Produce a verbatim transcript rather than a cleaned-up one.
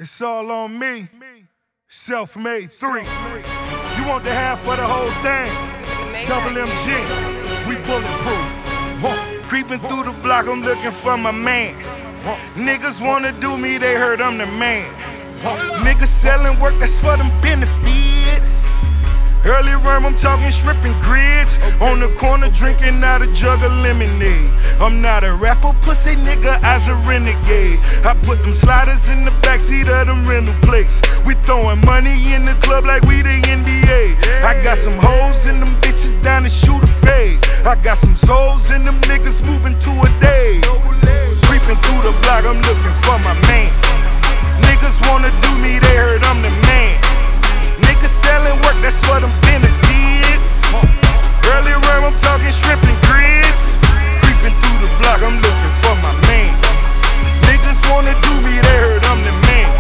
It's all on me. Self-made three. You want the half of the whole thing? Double M G. We bulletproof. Huh. Creeping through the block, I'm looking for my man. Huh. Niggas wanna do me, they heard I'm the man. Huh. Niggas selling work, that's for them benefits. Early worm, I'm talking shrimp and grits. Okay. On the corner drinking out a jug of lemonade. I'm not a rapper, pussy nigga, I's a renegade. I put them sliders in the backseat of them rental plates. We throwing money in the club like we the N B A. Yeah. I got some hoes in them bitches down to shoot a fade. I got some souls in them niggas moving to a day. Creeping through the block, I'm looking for my man. Niggas